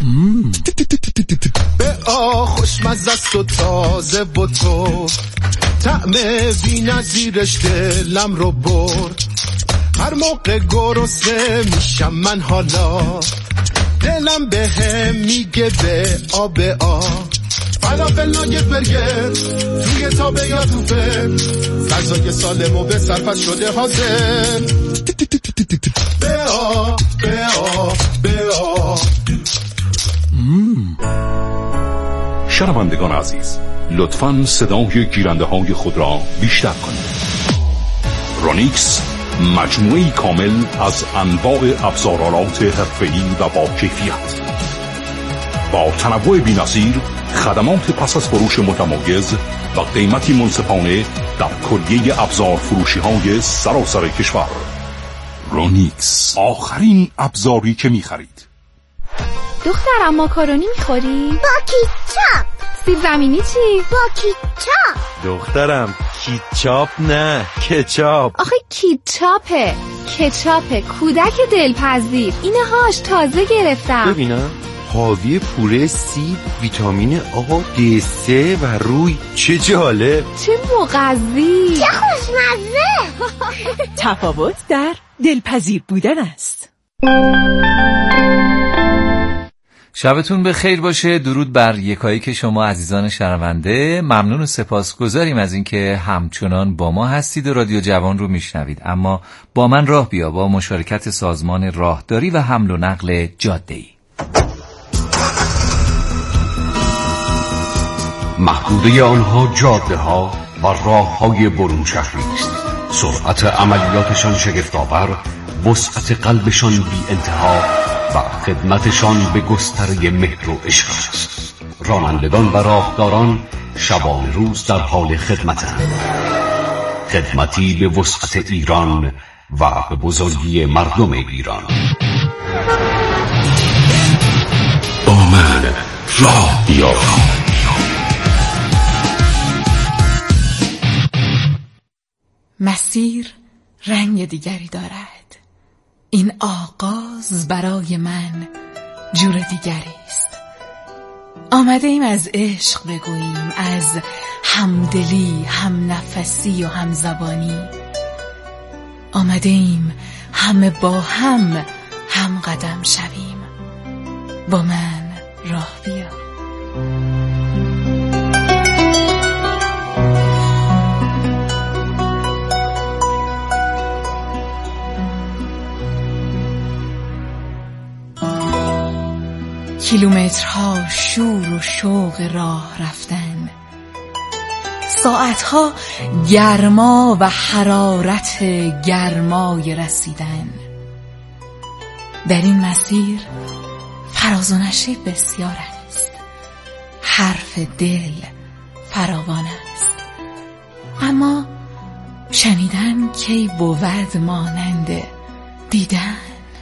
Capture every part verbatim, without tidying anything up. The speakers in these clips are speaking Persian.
به آ خوشمزه است و تازه و تو طعم بی نظیرش دلم رو برد. هر موقع گرسنه میشم من حالا دلم به هم میگه به آب آ. فلافل ناگت برگر توی تابه یا توفه غذای سالم و به سرپس شده حاضر. به آ به آ به آ. شنوندگان عزیز، لطفاً صدای گیرنده های خود را بیشتر کنید. رونیکس مجموعه‌ای کامل از انواع ابزارآلات حرفه‌ای و با کیفیت، با تنوع بی‌نظیر، خدمات پس از فروش متمایز و قیمتی منصفانه در کلیه ابزار فروشی های سراسر کشور. رونیکس، آخرین ابزاری که می‌خرید. دخترم ماکارونی می‌خوری؟ با کیچاپ. سیب زمینی چی؟ با کیچاپ. دخترم کیچاپ نه کچاپ. آخه کیچاپه کچاپه کودک دلپذیر. اینه هاش تازه گرفتم. ببینم حاوی پوره سیب، ویتامین آ، دی سه و روی. چه جالب، چه مغذی، چه خوشمزه. تفاوت در دلپذیر بودن است. شبتون به خیر باشه. درود بر یکایی که شما عزیزان شنونده. ممنون و سپاسگزاریم از اینکه همچنان با ما هستید و رادیو جوان رو میشنوید. اما با من راه بیا با مشارکت سازمان راهداری و حمل و نقل جاده‌ای. محدوده آنها جاده ها و راه های برون شهری است. سرعت عملیاتشان شگفت‌آور، وسعت قلبشان بی انتها و خدمتشان به گستره مهر و عشق است. رانندگان و راهداران شبان روز در حال خدمتند. خدمتی به وسعت ایران و به بزرگی مردم ایران. با من راه بیا. مسیر رنگ دیگری دارد. این آغاز برای من جور دیگری است. آمده ایم از عشق بگوییم، از همدلی، هم نفسی و هم زبانی. آمده ایم همه با هم هم قدم شویم. با من راه بیا. کیلومترها شور و شوق راه رفتن، ساعتها گرما و حرارت گرمای رسیدن. در این مسیر فراز و نشیب بسیار است، حرف دل فراوان است. اما شنیدن کی بود مانند دیدن.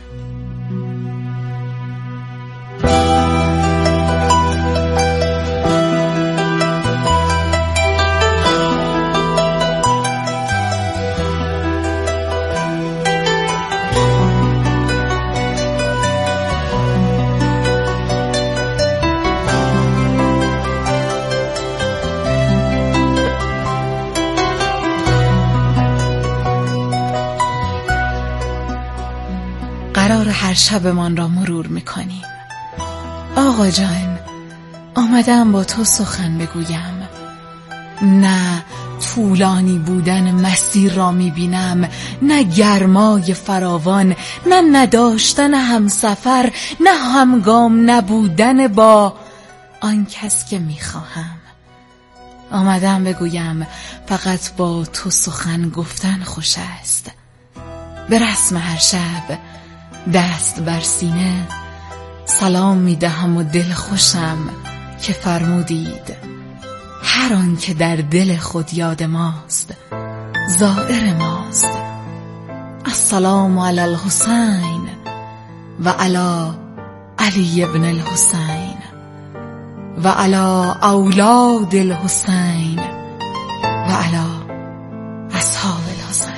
قرار هر شبمان را مرور میکنیم. آقا جان، آمدم با تو سخن بگویم. نه طولانی بودن مسیر را میبینم، نه گرمای فراوان، نه نداشتن همسفر، نه همگام نبودن با آن کس که میخواهم. آمدم بگویم فقط با تو سخن گفتن خوش است. به رسم هر شب دست بر سینه سلام میدهم و دل خوشم که فرمودید هر آن که در دل خود یاد ماست زائر ماست. السلام علی الحسین و علی علی ابن الحسین و علی اولاد الحسین و علی اصحاب الحسین.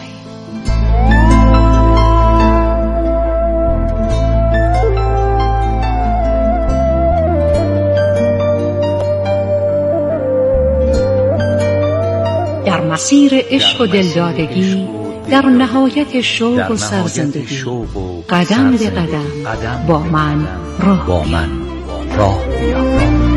مسیر عشق و دلدادگی در نهایت شوق و سرزندگی قدم به قدم با من راه با من راه بیا.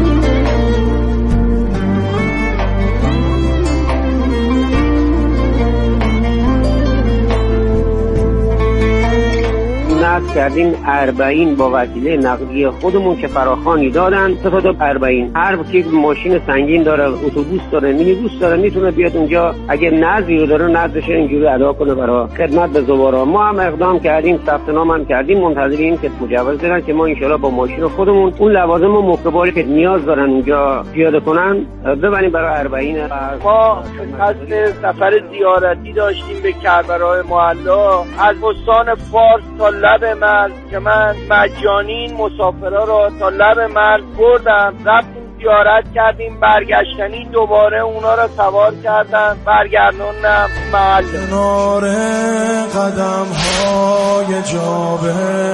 نقد کردیم اربعین با وسیله نقدی خودمون که فراخوانی دادن تا تا اربعین. هر کی ماشین سنگین داره، اتوبوس داره، مینیبوس داره، میتونه بیاد اونجا اگه نقدی رو داره نقدش اینجوری ادا کنه برای خدمت به زوارا. ما هم اقدام کردیم، ثبت نام هم کردیم، منتظریم که مجوز بدن که ما ان شاءالله با ماشین خودمون اون لوازم و مکباری که نیاز دارن اونجا پیاده کنن ببریم برای اربعین. ما قصد سفر زیارتی داشتیم به کربلای معلا از استان فارس تا لب مرز که من مجانی مسافرها را تا لب مرز بردم، رفتیم زیارت کردیم، برگشتنی دوباره اونا را سوار کردن برگردوندم محل. کنار قدم های جابه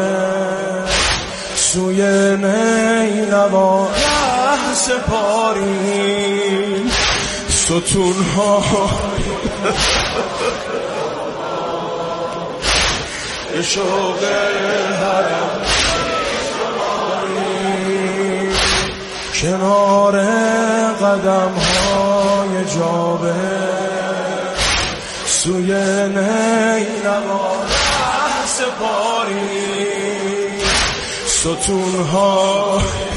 سوی نیلوا ره سپاری ستون ها شوق حرم کنار قدم های جابه سوی نیلوا ره سپاری ستون ها.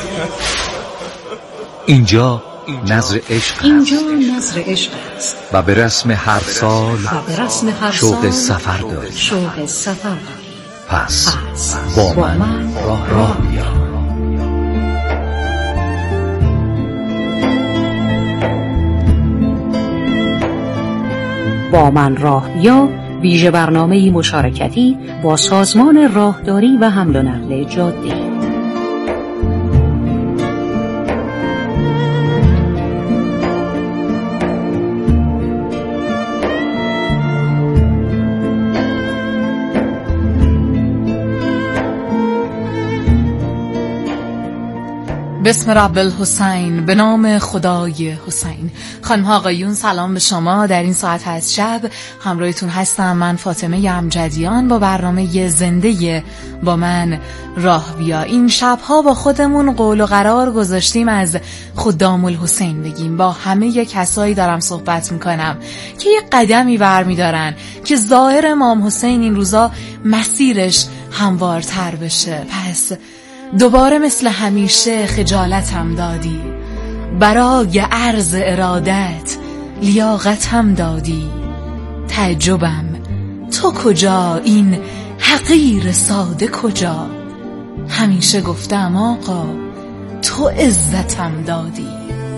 اینجا نظر عشق اینجا نظر عشق است و به رسم هر سال و به رسم هر شوق سال سفر داریم. شوق سفر داریم. پس, پس با, با من, من راه راه بیا. با من راه بیا ویژه برنامه مشارکتی با سازمان راهداری و حمل و نقل جاده. بسم رب الحسین، به نام خدای حسین. خانم ها آقایون سلام به شما. در این ساعت از شب همراهتون هستم من فاطمه امجدیان با برنامه زنده با من راه بیا. این شبها با خودمون قول و قرار گذاشتیم از خدام الحسین بگیم. با همه کسایی دارم صحبت میکنم که یه قدمی برمیدارن که ظاهر امام حسین این روزا مسیرش هموارتر بشه. پس دوباره مثل همیشه خجالتم دادی، برای عرض ارادت لیاقتم دادی. تعجبم تو کجا، این حقیر ساده کجا؟ همیشه گفتم آقا تو عزتم دادی.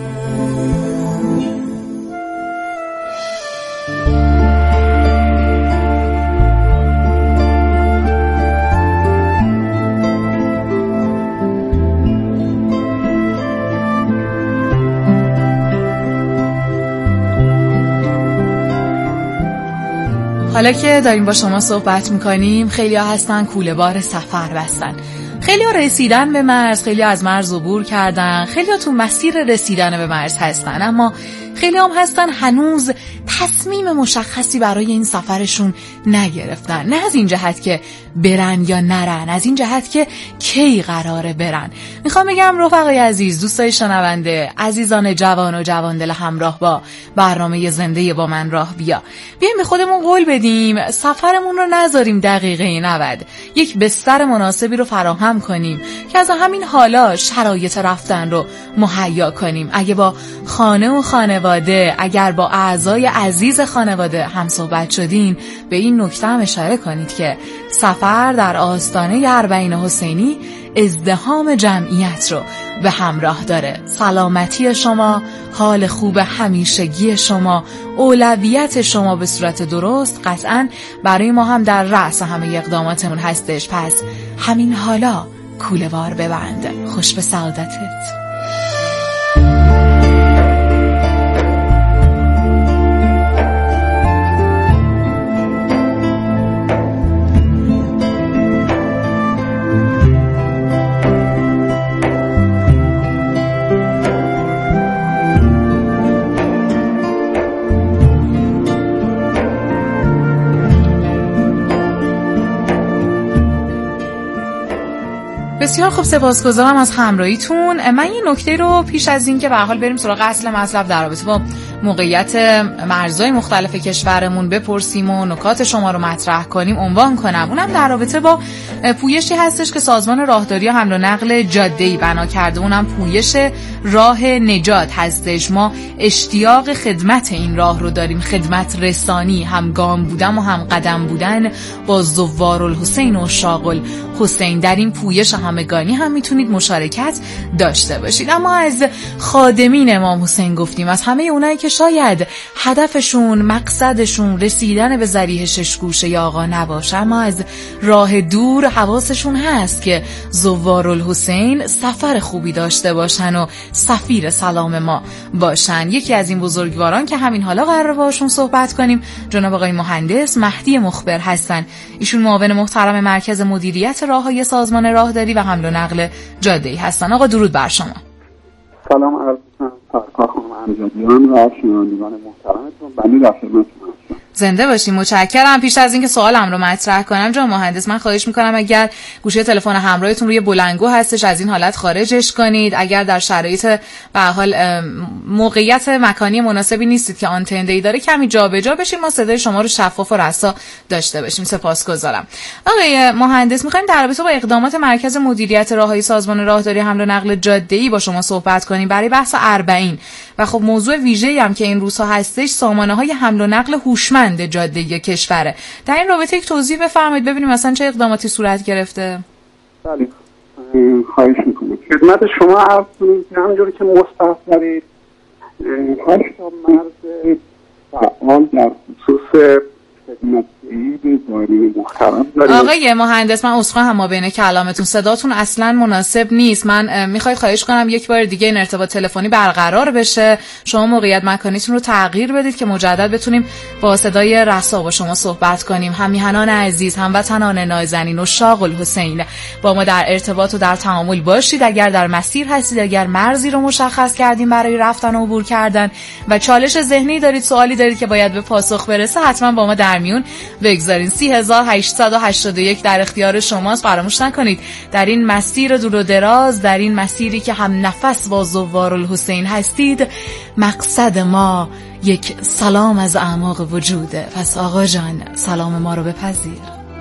حالا که داریم با شما صحبت میکنیم خیلی ها هستن کوله بار سفر بستن، خیلی ها رسیدن به مرز، خیلی ها از مرز عبور کردن، خیلی ها تو مسیر رسیدن به مرز هستن، اما خیلی هم هستن هنوز تصمیم مشخصی برای این سفرشون نگرفتن. نه از این جهت که برن یا نرن، از این جهت که کی قراره برن. میخوام بگم رفقای عزیز، دوستای شنونده، عزیزان جوان و جواندل همراه با برنامه زنده با من راه بیا، بیایم به خودمون قول بدیم سفرمون رو نذاریم دقیقه نود، یک بستر مناسبی رو فراهم کنیم که از همین حالا شرایط رفتن رو مهیا کنیم. اگه با خانه و خانواده، اگر با اعضای عزیز خانواده هم صحبت شدین، به این نکته هم اشاره کنید که سفر در آستانه اربعین حسینی ازدحام جمعیت رو به همراه داره. سلامتی شما، حال خوب همیشگی شما، اولویت شما به صورت درست قطعاً برای ما هم در رأس همه اقداماتمون هستش. پس همین حالا کوله بار ببند. خوش به سعادتت. بسیار خوب، سپاسگزارم از همراهیتون. من یه نکته رو پیش از این که به هر حال بریم سراغ اصل مطلب در رابطه با موقعیت مرزهای مختلف کشورمون بپرسیم و نکات شما رو مطرح کنیم عنوان کنم، اونم در رابطه با پویشی هستش که سازمان راهداری و حمل و نقل جاده‌ای بنا کرده، اونم پویش راه نجات هستش. ما اشتیاق خدمت این راه رو داریم، خدمت رسانی، هم گام بودن و هم قدم بودن با زوارالحسین و شاغل حسین. در این پویش همگانی هم میتونید مشارکت داشته باشید. اما از خادمین امام حسین گفتیم، از همه اونایی که شاید هدفشون مقصدشون رسیدن به ذریح ششگوشه یا آقا نباشه، اما از راه دور حواسشون هست که زوارالحسین سفر خوبی داشته باشن و سفیر سلام ما باشن. یکی از این بزرگواران که همین حالا قراره باشون صحبت کنیم جناب آقای مهندس مهدی مخبر هستن. ایشون معاون محترم مرکز مدیریت راههای سازمان راهداری و حمل و نقل جاده‌ای هستن. آقا درود بر شما. سلام عرض می‌کنم خدمت خانم امجدیان و شنوندگان محترمتون. بنده در خدمتتون هستم. زنده باشین. متشکرم. پیش از اینکه سوالم رو مطرح کنم جناب مهندس، من خواهش میکنم اگر گوشه تلفن همراهتون روی بلندگو هستش از این حالت خارجش کنید. اگر در شرایط به هر حال موقعیت مکانی مناسبی نیستید که آنتن داره کمی جابجا بشیم، ما صدای شما رو شفاف و رسا داشته باشیم. سپاسگزارم. آقای مهندس، میخوایم در رابطه با اقدامات مرکز مدیریت راههای سازمان راهداری حمل و نقل جاده‌ای با شما صحبت کنیم برای بحث اربعین و خب موضوع ویژه‌ای هم که این روزها هستش سامانه‌های حمل و نقل هوشمند جاده‌ای کشوره. در این رابطه یک توضیح بفرمایید ببینیم مثلا چه اقداماتی صورت گرفته. بله، خواهش می‌کنم. خدمت شما عرض کنم که همونجوری که مستحضرید هشت تا مرز فعال در خصوص خدمت‌دهی به زائرین محترم داریم. آقای مهندس، من عذرخواهم هم ما بین کلامتون صداتون اصلا مناسب نیست. من میخواید خواهش کنم یک بار دیگه این ارتباط تلفنی برقرار بشه، شما موقعیت مکانیتون رو تغییر بدید که مجدد بتونیم با صدای رسا با شما صحبت کنیم. هم میهنان عزیز، هموطنان نازنین و شاغل حسین با ما در ارتباط و در تعامل باشید. اگر در مسیر هستید، اگر مرزی رو مشخص کردیم برای رفتن و عبور کردن و چالش ذهنی دارید، سوالی دارید که باید به پاسخ برسه، حتما با ما در میون بگذارین. سی هزار هشتصد و هشتاد و یک در اختیار شماست. فراموش نکنید در این مسیر دور و دراز، در این مسیری که هم نفس با زوارالحسین هستید، مقصد ما یک سلام از اعماق وجوده. پس آقا جان سلام ما رو بپذیر.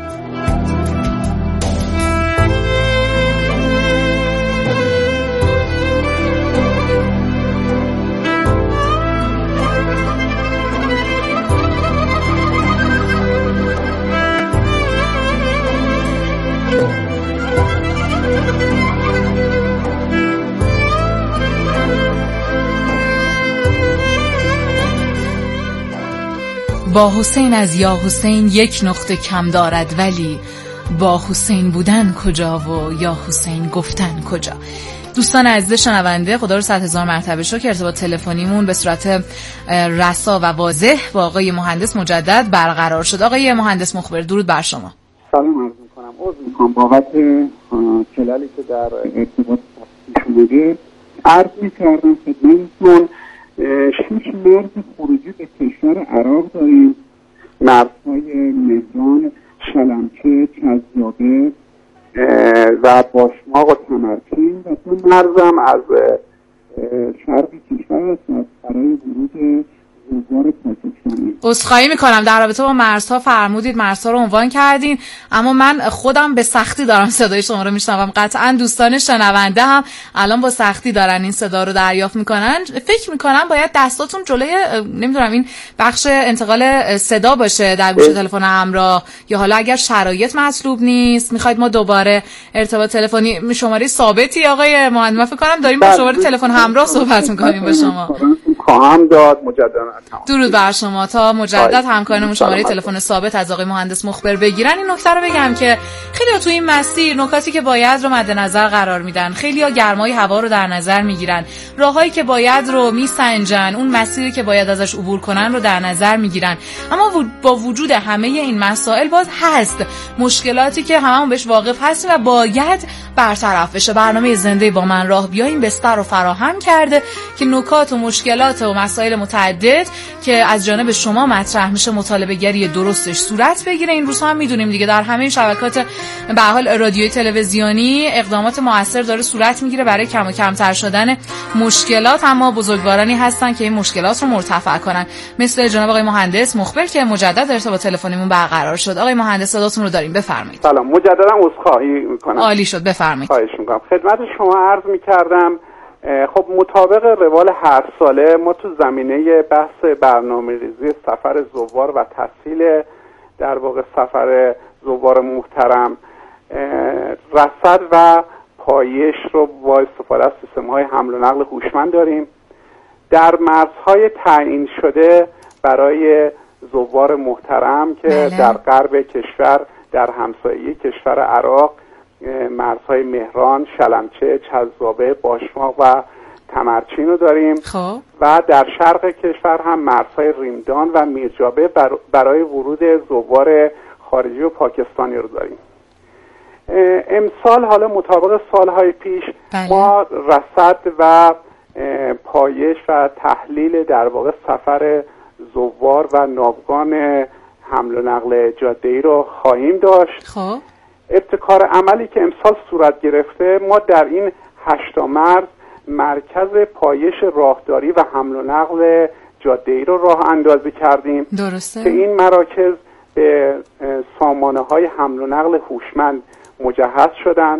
با حسین از یا حسین یک نقطه کم دارد، ولی با حسین بودن کجا و یا حسین گفتن کجا. دوستان عزیز شنونده، خدا رو صد هزار مرتبه شکر که ارتباط تلفنیمون به صورت رسا و واضح با آقای مهندس مجدد برقرار شد. آقای مهندس مخبر درود بر شما. سلام عرض می‌کنم. عذر می‌خوام بابت خلالی که در ارتباط شده. عرض می‌کردم خدمتتون شش مرز خروجی به کشور عراق داریم، مرزهای مهران، شلمچه، کذابه و باشماق و تمرکین و دو مرزم از شرق کشور است برای ورود زوار پاکستانی. عذرخواهی میکنم در رابطه با مرزها فرمودید مرزها رو عنوان کردین، اما من خودم به سختی دارم صدای شما رو میشنوم. قطعا دوستان شنونده هم الان با سختی دارن این صدا رو دریافت میکنن. فکر میکنم باید دستاتون جلوی نمیدونم این بخش انتقال صدا باشه در گوش تلفن همراه، یا حالا اگر شرایط مطلوب نیست میخواید ما دوباره ارتباط تلفنی شماره ثابتی آقای مهندس، من فکر کنم داریم با شماره تلفن همراه صحبت میکنیم با شما. خواهم داد مجددا. درود بر شما. تا مجدد همکارانمون شماره تلفن ثابت از آقای مهندس مخبر بگیرن. این نکته رو بگم که خیلی‌ها تو این مسیر نکاتی که باید رو مد نظر قرار میدن، خیلی‌ها گرمای هوا رو در نظر میگیرن، راههایی که باید رو میسنجن، اون مسیری که باید ازش عبور کنن رو در نظر میگیرن. اما با وجود همه این مسائل باز هست مشکلاتی که هممون بهش واقف هستیم و باید برطرف بشه. برنامه زنده با من راه بیایم بستر رو فراهم کرده که نکات و مشکلات مشکلات و مسائل متعدد که از جانب شما مطرح میشه مطالبه گری درستش صورت بگیره. این روزها هم میدونیم دیگه در همه شبکات به حال رادیویی تلویزیونی اقدامات موثر داره صورت میگیره برای کم و کمتر شدن مشکلات، اما بزرگوارانی هستن که این مشکلات رو مرتفع کنن، مثل جناب آقای مهندس مخبر که مجدد ارتباط تلفنیمون برقرار شد. آقای مهندس صداتون رو داریم، بفرمایید. سلام، مجددا عذرخواهی میکنم. عالی شد، بفرمایید. خواهش میکنم. خدمت شما عرض میکردم خب مطابق روال هر ساله ما تو زمینه بحث برنامه‌ریزی سفر زوار و تسهیل در واقع سفر زوار محترم رصد و پایش رو با استفاده از سیستم‌های حمل و نقل هوشمند داریم. در مرزهای تعیین شده برای زوار محترم که بله. در غرب کشور در همسایه کشور عراق مرزهای مهران، شلمچه، چذابه، باشماق و تمرچین رو داریم خب. و در شرق کشور هم مرزهای ریمدان و میرجابه برای ورود زوار خارجی و پاکستانی رو داریم. امسال حالا مطابق سالهای پیش بله. ما رصد و پایش و تحلیل در واقع سفر زوار و ناوگان حمل و نقل جاده‌ای رو خواهیم داشت. خب ابتکار عملی که امسال صورت گرفته، ما در این هشتا مرز مرکز پایش راهداری و حمل و نقل جاده‌ای رو راه اندازی کردیم. درسته. که این مراکز به سامانه های حمل و نقل هوشمند مجهز شدند.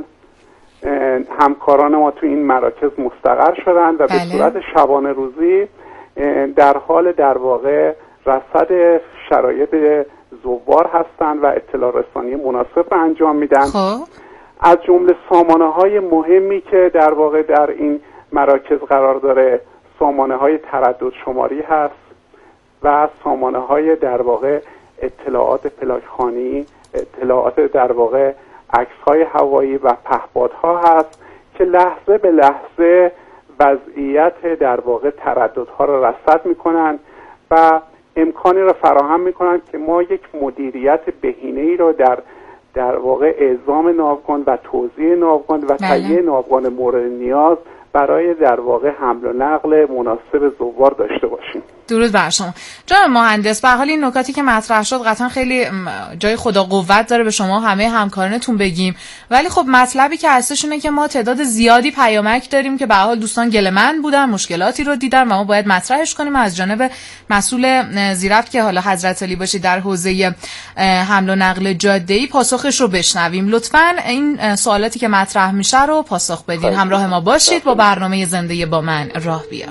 همکاران ما تو این مراکز مستقر شدند و بله. به صورت شبانه روزی در حال در واقع رصد شرایط زوار هستند و اطلاع رسانی مناسب رو انجام میدن. خب از جمله سامانه های مهمی که در واقع در این مراکز قرار داره سامانه های تردد شماری هست و سامانه های در واقع اطلاعات پلاکخوانی، اطلاعات در واقع عکس های هوایی و پهپادها هست که لحظه به لحظه وضعیت در واقع ترددها رو رصد میکنن و امکانی را فراهم میکنن که ما یک مدیریت بهینه‌ای را در در واقع اعزام ناوگان و توزیع ناوگان و تهیه ناوگان مورد نیاز برای در واقع حمل و نقل مناسب زوار داشته باشیم. درود بر شما جناب مهندس. به حال این نکاتی که مطرح شد قطعا خیلی جای خدا قوت داره به شما همه همکارانتون بگیم، ولی خب مطلبی که هستش اینه که ما تعداد زیادی پیامک داریم که به حال دوستان گله‌مند بودن، مشکلاتی رو دیدن و ما باید مطرحش کنیم از جانب مسئول زیرفت که حالا حضرت علی باشید در حوزه حمل و نقل جاده‌ای پاسخش رو بشنویم. لطفاً این سوالاتی که مطرح میشه رو پاسخ بدین. همراه ما باشید با برنامه زنده با من راه بیا.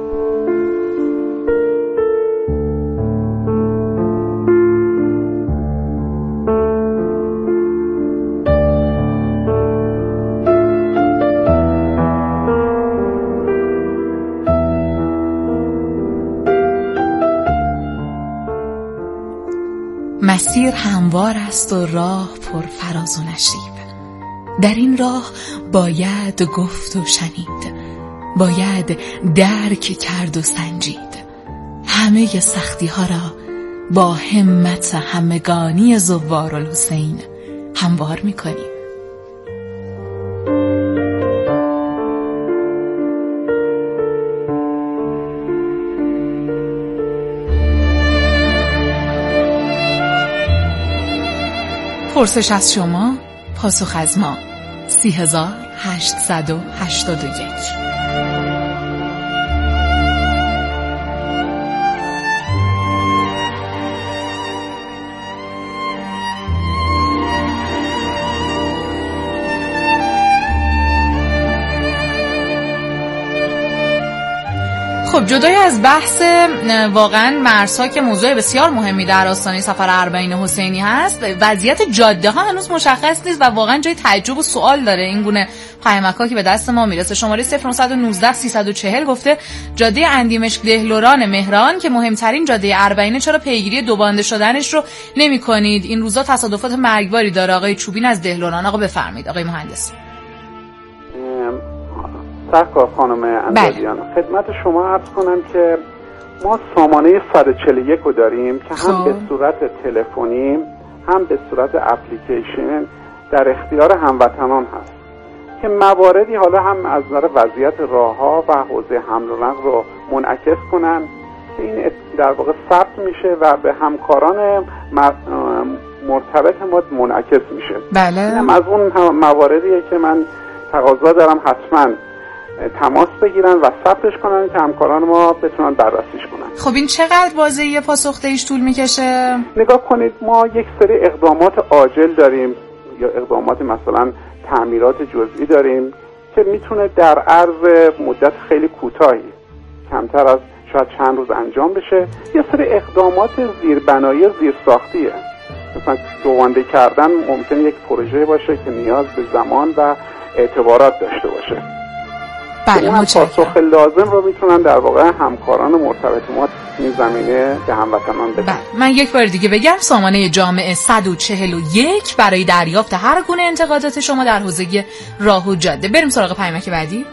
مسیر هموار است و راه پر فراز و نشیب. در این راه باید گفت و شنید، باید درک کرد و سنجید. همه سختی ها را با همت همگانی زوار الحسین هموار می‌کنیم. پرسش از شما، پاسخ از ما. سی هزار هشتصد و هشتاد و یک. خب جدای از بحث واقعا مرزها که موضوع بسیار مهمی در آستانه سفر اربعین حسینی هست، وضعیت جاده ها هنوز مشخص نیست و واقعا جای تعجب و سوال داره این گونه پیامک‌ها که به دست ما میرسه. شماره صفر نه یک نه سه یک چهار گفته جاده اندیمشک دهلوران مهران که مهمترین جاده اربعین، چرا پیگیری دوبانده شدنش رو نمی‌کنید؟ این روزا تصادفات مرگباری داره. آقای چوبین از دهلوران. آقا بفرمایید آقای مهندس. سرکار خانم اندادیان، بله. خدمت شما عرض کنم که ما سامانه صد و چهل و یک رو داریم که هم خواه. به صورت تلفنی هم به صورت اپلیکیشن در اختیار هموطنان هست. که مواردی حالا هم از نظر وضعیت راه‌ها و حوزه حمل و نقل رو منعکس کنن که این در واقع ثبت میشه و به همکاران مرتبط ما منعکس میشه. بله. اینم از اون مواردیه که من تقاضا دارم حتما تماس بگیرن و ثبتش کنن که همکاران ما بتونن بررسیش کنن. خب این چقدر بازه پاسخدهیش طول میکشه؟ نگاه کنید، ما یک سری اقدامات عاجل داریم یا اقدامات مثلا تعمیرات جزئی داریم که میتونه در عرض مدت خیلی کوتاهی، کمتر از شاید چند روز انجام بشه. یه سری اقدامات زیربنایی زیرساختیه، مثلا دوانده کردن ممکن یک پروژه باشه که نیاز به زمان و اعتبارات داشته باشه. بله، پاسخ لازم رو میتونن در واقع همکاران مرتبط ما این زمینه به هموطنان بدن. بله. من یک بار دیگه بگم سامانه جامعه صد و چهل و یک برای دریافت هر گونه انتقادات شما در حوزه راه و جاده. بریم سراغ پیامک بعدی.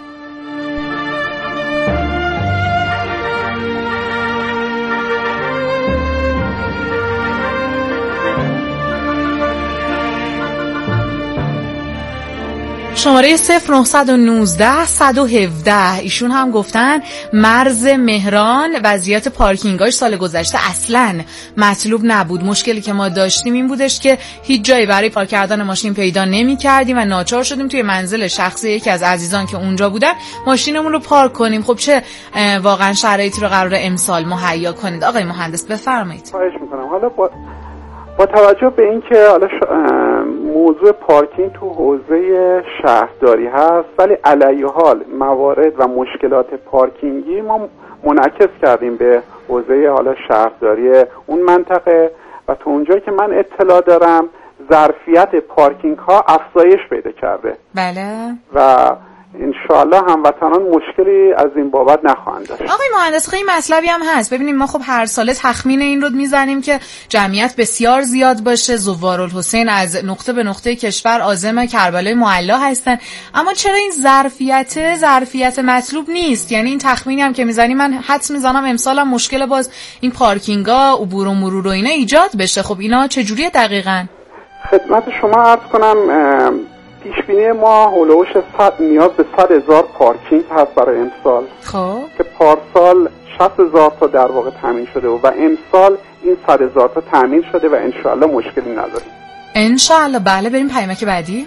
شماره صفر نهصد و نوزده صد و هفده ایشون هم گفتن مرز مهران وضعیت پارکینگاش سال گذشته اصلاً مطلوب نبود. مشکلی که ما داشتیم این بودش که هیچ جایی برای پارک کردن ماشین پیدا نمی کردیم و ناچار شدیم توی منزل شخصی یکی از عزیزان که اونجا بودن ماشینمون رو پارک کنیم. خب چه واقعا شرایطی رو قراره امسال مهیا کنید؟ آقای مهندس بفرمایید. خواهش میکنم. حالا با با توجه به اینکه حالا موضوع پارکینگ تو حوزه شهرداری هست، ولی علیه حال موارد و مشکلات پارکینگی ما منعکس کردیم به حوزه حالا شهرداری اون منطقه و تو اونجایی که من اطلاع دارم ظرفیت پارکینگ ها افزایش پیدا کرده. بله. و انشاءالله هموطنان مشکلی از این بابت نخواهند داشت. آقای مهندس خیلی مطلبی هم هست. ببینیم ما خب هر ساله تخمین این رو میزنیم که جمعیت بسیار زیاد باشه، زوارالحسین از نقطه به نقطه کشور عازم کربلای معلا هستن، اما چرا این ظرفیت ظرفیت مطلوب نیست؟ یعنی این تخمینی هم که میزنیم من حدس میزنم امسال هم مشکل باز این پارکینگا عبور و مرور و اینا ایجاد بشه. خب اینا چجوریه دقیقاً؟ خدمت شما عرض کنم پیشبینی ما هولوش صد نیاز به صد هزار پارکینگ هست برای امسال. خب که پارسال شصت هزار تا در واقع تامین شده و امسال این صد هزار تا تامین شده و انشالله مشکلی نداریم. انشالله. بله بریم پیامک بعدی.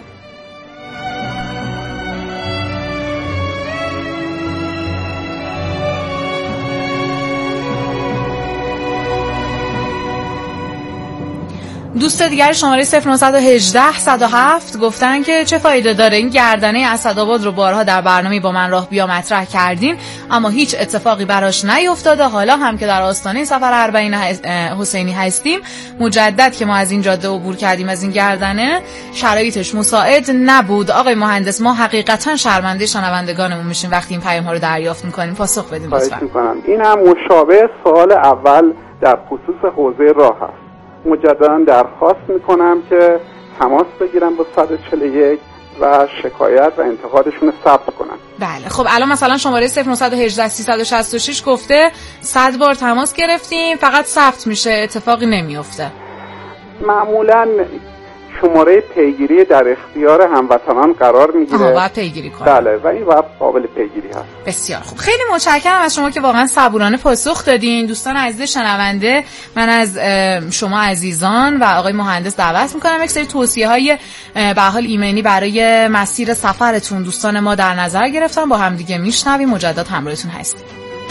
دوست دیگر شماره صفر نهصد و هجده صد و هفت گفتن که چه فایده داره این گردنه اسدآباد رو بارها در برنامه با من راه بیا مطرح کردین اما هیچ اتفاقی براش نیفتاده. حالا هم که در آستانه سفر اربعین حسینی هستیم مجدد که ما از این جاده عبور کردیم از این گردنه شرایطش مساعد نبود. آقای مهندس ما حقیقتا شرمنده شنوندگانمون میشیم وقتی این پیام ها رو دریافت میکنیم. پاسخ بدین لطفا. این هم مشابه سوال اول در خصوص حوزه راه هست. مجددا درخواست میکنم که تماس بگیرن با صد و چهل و یک و شکایت و انتقادشون رو ثبت کنن. بله خب الان مثلا شماره صفر نهصد و هجده سیصد و شصت و شش گفته صد بار تماس گرفتیم فقط ثبت میشه اتفاقی نمیفته. معمولا شماره پیگیری در اختیار هموطنان قرار میگیره. آها باید پیگیری کنه. بله و این وقت قابل پیگیری هست. بسیار خوب. خیلی متشکرم از شما که واقعا صبورانه پاسخ دادین. دوستان عزیز شنونده من از شما عزیزان و آقای مهندس دعوت میکنم یک سری توصیه های به حال ایمنی برای مسیر سفرتون دوستان ما در نظر گرفتن با هم دیگه میشنویم. مجدد همراهتون هستیم.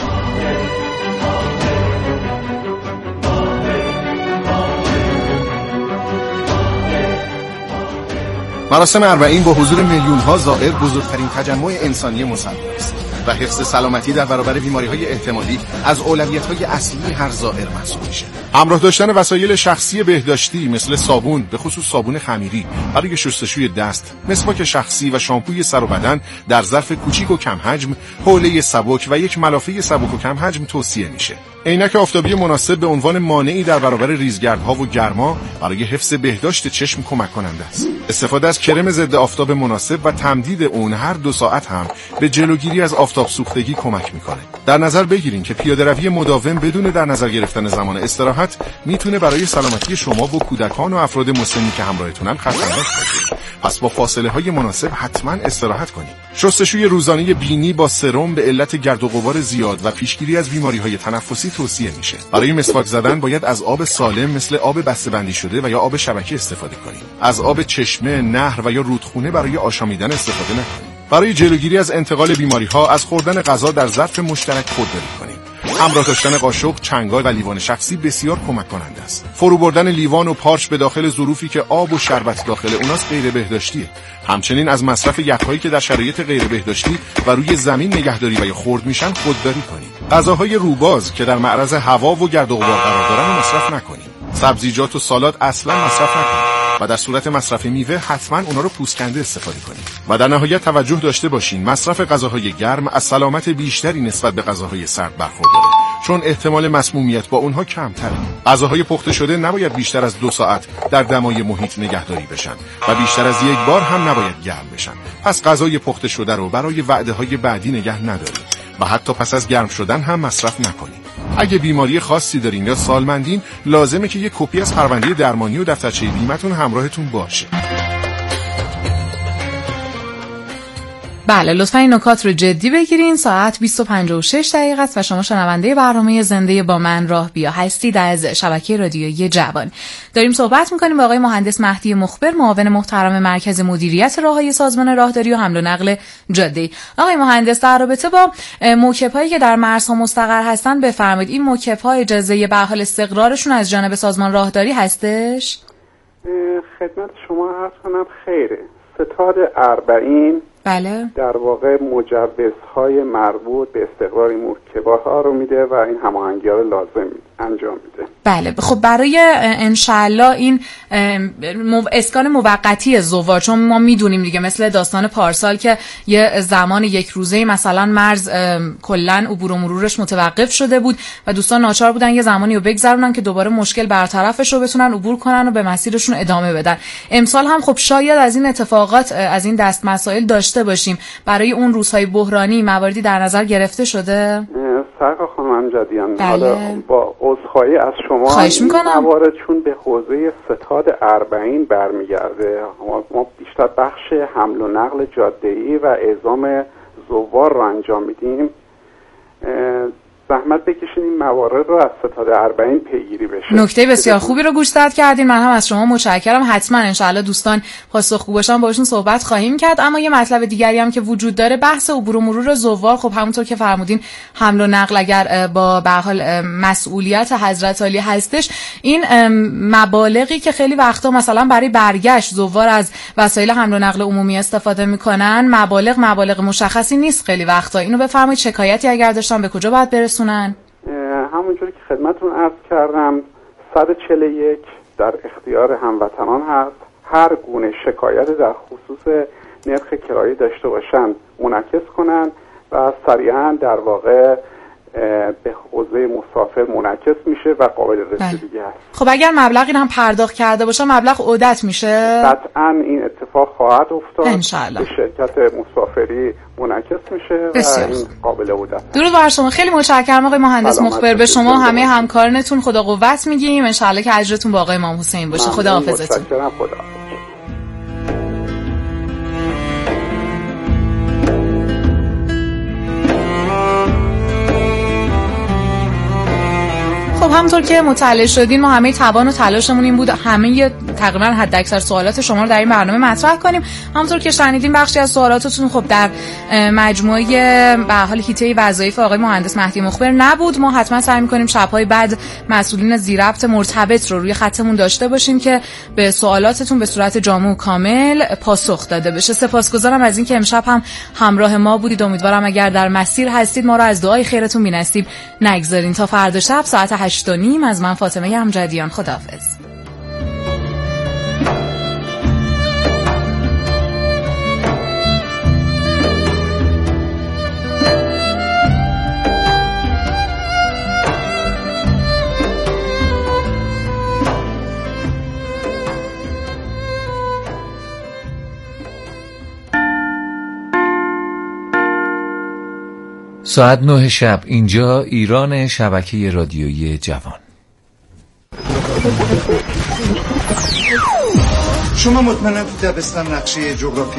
مراسم اربعین با حضور میلیون ها زائر بزرگترین تجمع انسانی مسلمان است و حفظ سلامتی در برابر بیماری‌های احتمالی از اولویت‌های اصلی هر زائر محسوب میشه. همراه داشتن وسایل شخصی بهداشتی مثل صابون، به خصوص صابون خمیری برای شستشوی دست، مسواک شخصی و شامپوی سر و بدن در ظرف کوچیک و کم حجم، حوله سبک و یک ملافه سبک و کم حجم توصیه میشه. عینک آفتابی مناسب به عنوان مانعی در برابر ریزگردها و گرما برای حفظ بهداشت چشم کمک کننده است. استفاده از کرم ضد آفتاب مناسب و تمدید اون هر دو ساعت هم به جلوگیری از آفتاب سوختگی کمک میکنه. در نظر بگیرین که پیاده‌روی مداوم بدون در نظر گرفتن زمان استراحت راحت میتونه برای سلامتی شما و کودکان و افراد مسنی که همراهتونن خطرناک باشه. پس با فاصله های مناسب حتما استراحت کنید. شستشوی روزانه بینی با سرم به علت گرد و غبار زیاد و پیشگیری از بیماری‌های تنفسی توصیه میشه. برای مسواک زدن باید از آب سالم مثل آب بسته‌بندی شده و یا آب شبکی استفاده کنید. از آب چشمه، نهر و یا رودخونه برای آشامیدن استفاده نکنید. برای جلوگیری از انتقال بیماری‌ها از خوردن غذا در ظرف مشترک خودداری کنید. همراه داشتن قاشق، چنگال و لیوان شخصی بسیار کمک کننده است. فرو بردن لیوان و پارچ به داخل ظروفی که آب و شربت داخل اوناست غیر بهداشتیه. همچنین از مصرف یخ‌هایی که در شرایط غیر بهداشتی و روی زمین نگهداری و یا خرد میشن خودداری کنید. غذاهای روباز که در معرض هوا و گرد و غبار قرار دارن مصرف نکنید. سبزیجات و سالاد اصلا مصرف نکنید. و در صورت مصرف میوه حتما اونا رو پوست کنده استفاده کنید. و در نهایت توجه داشته باشین مصرف غذاهای گرم از سلامت بیشتری نسبت به غذاهای سرد برخورداره، چون احتمال مسمومیت با اونها کمتره. غذاهای پخته شده نباید بیشتر از دو ساعت در دمای محیط نگهداری بشن و بیشتر از یک بار هم نباید گرم بشن. پس غذای پخته شده رو برای وعده‌های بعدی نگه ندارید و حتی پس از گرم شدن هم مصرف نکنید. اگه بیماری خاصی دارین یا سالمندین لازمه که یک کپی از پرونده درمانی و دفترچه بیمه‌تون همراهتون باشه. بله لطفا این نکات رو جدی بگیرین. ساعت بیست و پنجاه و شش دقیقه است و شما شنونده برنامه زنده با من راه بیا هستید از شبکه رادیویی جوان. داریم صحبت می‌کنیم با آقای مهندس مهدی مخبر، معاون محترم مرکز مدیریت راههای سازمان راهداری و حمل و نقل جاده‌ای. آقای مهندس در رابطه با موکب‌هایی که در مرزها مستقر هستن بفرمایید این موکب‌ها اجازه به حال استقرارشون از جانب سازمان راهداری هستش؟ خدمت شما عرض کنم خیره. ستاد اربعین بله در واقع مجوزهای مربوط به استقرار موکب‌ها رو میده و این هماهنگی‌ها رو لازم انجام میده. بله خب برای انشالله این اسکان موقتی زوار، چون ما میدونیم دیگه مثل داستان پارسال که یه زمان یک روزه مثلا مرز کلا عبور و مرورش متوقف شده بود و دوستان ناچار بودن یه زمانی رو بگذرونن که دوباره مشکل برطرفش رو بتونن عبور کنن و به مسیرشون ادامه بدن. امسال هم خب شاید از این اتفاقات از این دست مسائل داشته باشیم. برای اون روزهای بحرانی مواردی در نظر گرفته شده؟ سرکار خانم امجدیان، بله. حالا با عذرخواهی از شما خواهش میکنم. این موارد چون به حوزه ستاد اربعین برمیگرده، ما بیشتر بخش حمل و نقل جاده‌ای و اعزام زوار رو انجام میدیم، زحمت بکشین این موارد رو از ستاد اربعین پیگیری بشه. نکته بسیار خوبی رو گوشزد کردین. من هم از شما متشکرم. حتما انشاءالله دوستان پاسخگو باشن باشون صحبت خواهیم کرد. اما یه مطلب دیگری هم که وجود داره بحث عبور و مرور زوار. خب همونطور که فرمودین حمل و نقل اگر با به حال مسئولیت حضرت عالی هستش، این مبالغی که خیلی وقتا مثلا برای برگشت زوار از وسایل حمل و نقل عمومی استفاده میکنن مبالغ مبالغ مشخصی نیست. خیلی وقتا اینو بفرمایید شکایتی اگر داشتن به کجا باید برسونن؟ همونجوری که خدمتتون عرض کردم صد و چهل و یک در اختیار هموطنان هست. هر گونه شکایت در خصوص نرخ کرایه داشته باشن منعکس کنن و سریعا در واقع به حوزه مسافر منعکس میشه و قابل رسیدگی هست. خب اگر مبلغی هم پرداخت کرده باشه مبلغ عودت میشه؟ قطعا این اتفاق خواهد افتاد. انشالله. به شرکت مسافری منعکس میشه بسیار. و این قابل عودت. درود بر شما. خیلی متشکرم آقای مهندس مخبر. به شما همه همکارانتون خدا قوت میگیم. انشالله که اجرتون با آقای امام حسین باشه. خدا حافظتون. متشکرم. خدا. خب همونطور که مطلع شدین ما همه توان و تلاشمون این بود همه تقریبا حد اکثر سوالات شما رو در این برنامه مطرح کنیم. همونطور که شنیدین بخشی از سوالاتتون خب در مجموعه به حال حیطه وظایف آقای مهندس مهدی مخبر نبود. ما حتما سعی می‌کنیم شب‌های بعد مسئولین ضبط مرتبط رو روی خطمون داشته باشیم که به سوالاتتون به صورت جامع و کامل پاسخ داده بشه. سپاسگزارم از اینکه امشب هم همراه ما بودید. امیدوارم اگر در مسیر هستید ما رو از دعای خیرتون بی‌نصیب نگذارین. تا فردا شب ساعت هشت و نیم از من فاطمه امجدیان. خداحافظ. ساعت نه شب اینجا ایران، شبکه رادیویی جوان. شما مطمئنا تو دبستان نقشه جغرافی